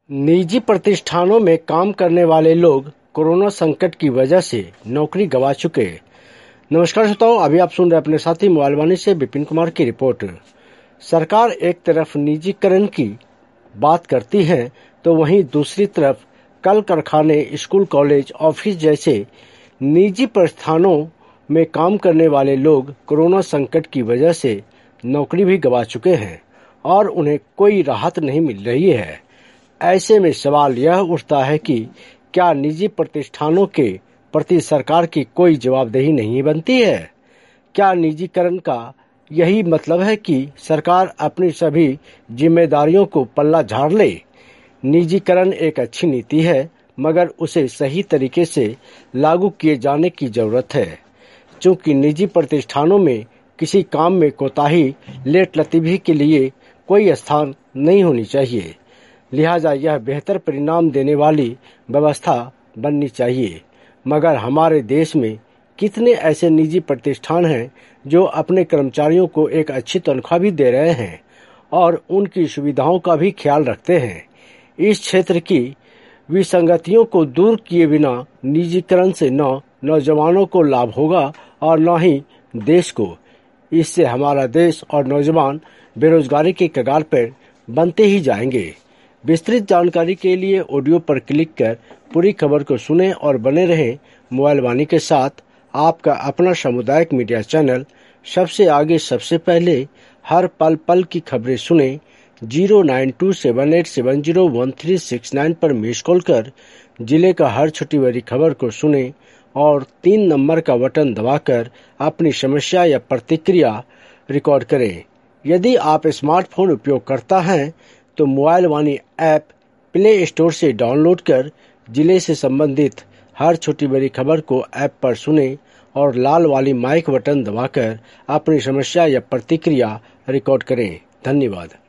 निजी प्रतिष्ठानों में काम करने वाले लोग कोरोना संकट की वजह से नौकरी गंवा चुके। नमस्कार श्रोताओं, अभी आप सुन रहे अपने साथी मोबाइल वाणी से विपिन कुमार की रिपोर्ट। सरकार एक तरफ निजीकरण की बात करती है तो वहीं दूसरी तरफ कल कारखाने, स्कूल, कॉलेज, ऑफिस जैसे निजी प्रतिष्ठानों में काम करने वाले लोग कोरोना संकट की वजह से नौकरी भी गंवा चुके हैं और उन्हें कोई राहत नहीं मिल रही है। ऐसे में सवाल यह उठता है कि क्या निजी प्रतिष्ठानों के प्रति सरकार की कोई जवाबदेही नहीं बनती है? क्या निजीकरण का यही मतलब है कि सरकार अपनी सभी जिम्मेदारियों को पल्ला झाड़ ले? निजीकरण एक अच्छी नीति है, मगर उसे सही तरीके से लागू किए जाने की जरूरत है। चूंकि निजी प्रतिष्ठानों में किसी काम में कोताही, लेटलतीफी के लिए कोई स्थान नहीं होनी चाहिए, लिहाजा यह बेहतर परिणाम देने वाली व्यवस्था बननी चाहिए। मगर हमारे देश में कितने ऐसे निजी प्रतिष्ठान हैं जो अपने कर्मचारियों को एक अच्छी तनख्वाह भी दे रहे हैं और उनकी सुविधाओं का भी ख्याल रखते हैं। इस क्षेत्र की विसंगतियों को दूर किए बिना निजीकरण से न नौजवानों को लाभ होगा और न ही देश को। इससे हमारा देश और नौजवान बेरोजगारी के कगार पर बनते ही जाएंगे। विस्तृत जानकारी के लिए ऑडियो पर क्लिक कर पूरी खबर को सुनें और बने रहें मोबाइल वाणी के साथ। आपका अपना सामुदायिक मीडिया चैनल सबसे आगे, सबसे पहले, हर पल पल की खबरें सुनें। 09278701369 पर मिस कॉल कर जिले का हर छोटी बड़ी खबर को सुनें और 3 नंबर का बटन दबाकर अपनी समस्या या प्रतिक्रिया रिकॉर्ड करें। यदि आप स्मार्टफोन उपयोग करता हैं तो mobile Vani app play store से डाउनलोड कर जिले से संबंधित हर छोटी बड़ी खबर को ऐप पर सुनें और लाल वाली माइक बटन दबाकर अपनी समस्या या प्रतिक्रिया रिकॉर्ड करें। धन्यवाद।